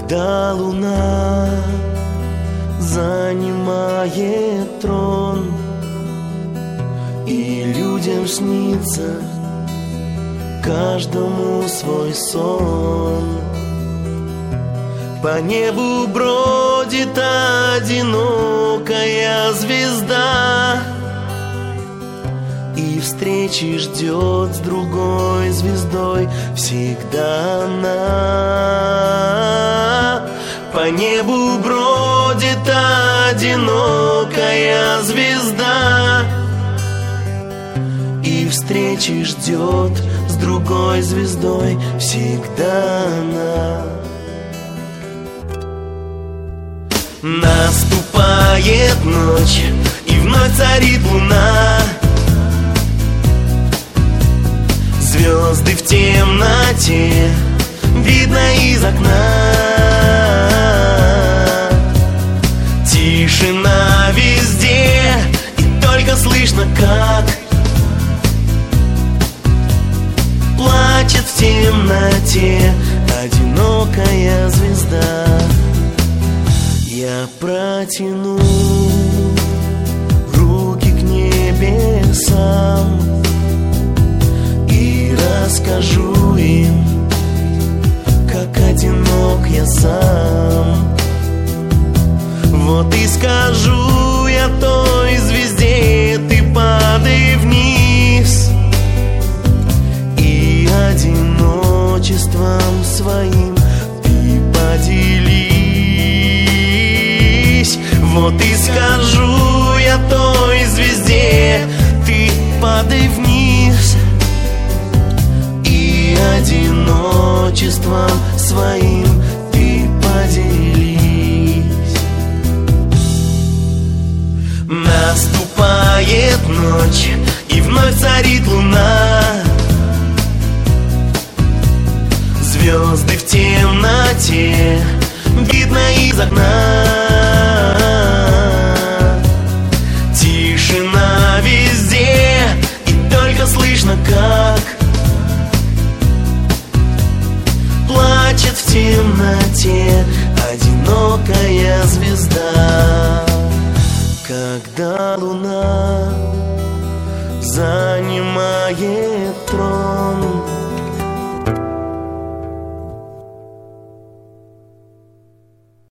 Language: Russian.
Когда луна занимает трон, и людям снится каждому свой сон. По небу бродит одинокая звезда, и встречи ждет с другой звездой всегда она. По небу бродит одинокая звезда, и встречи ждет с другой звездой всегда она. Наступает ночь, и вновь царит луна. Звезды в темноте видно из окна. Тишина везде, и только слышно, как плачет в темноте одинокая звезда. Я протяну руки к небесам и расскажу им, как одинок я сам. Вот и скажу я той звезде: ты падай вниз, и одиночеством своим ты поделись. Вот и скажу я той звезде: ты падай вниз, и одиночеством своим ты поделись. Наступает ночь, и вновь царит луна. Звезды в темноте видно из окна. Тишина везде, и только слышно, как плачет в темноте одинокая звезда. Когда луна занимает трон,